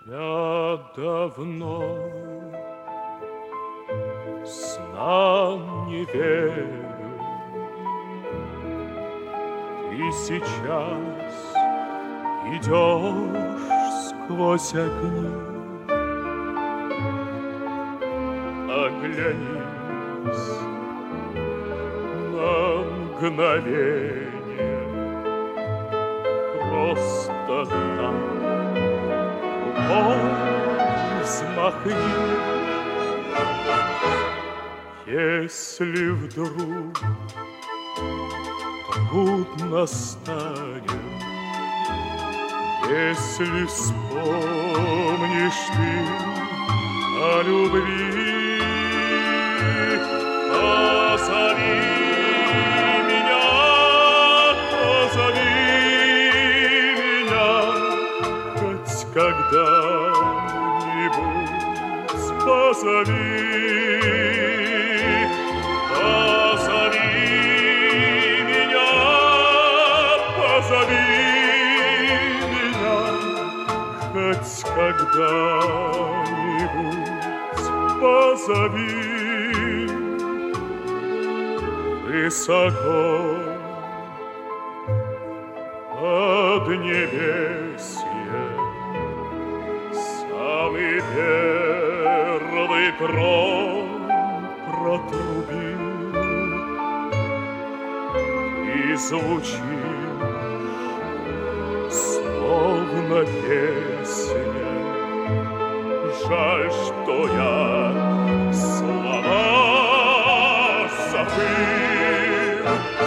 Я давно снам не верю, ты сейчас идешь сквозь огни. Оглянись на мгновение, просто так рукой взмахни. Если вдруг трудно станет, если вспомнишь ты о любви, позови меня, хоть когда-нибудь позови. Хоть когда-нибудь позови. Высоко поднебесье самый первый гром протрубил, и звучит словно песня. Жаль, что я слова забыл.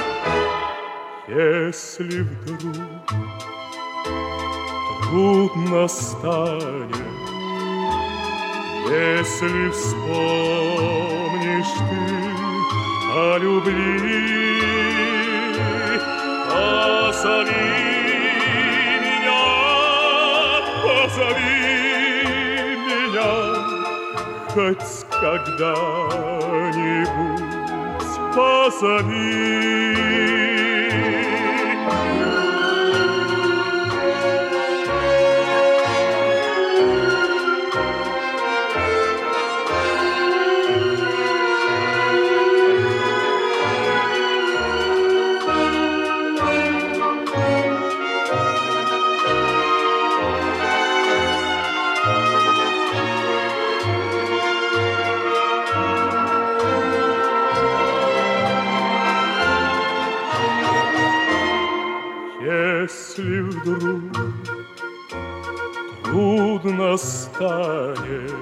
Если вдруг трудно станет, если вспомнишь ты о любви, позови. Позови меня, хоть когда-нибудь позови. Если вдруг трудно станет,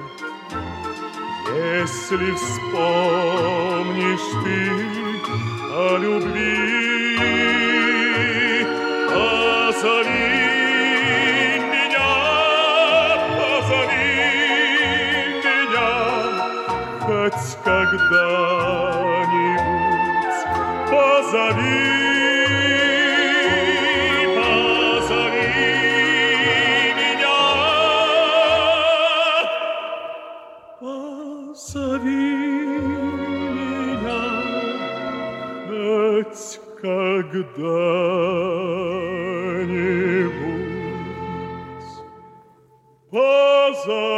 если вспомнишь ты о любви, позови меня, хоть когда-нибудь позови. Позови меня, хоть когда-нибудь позови.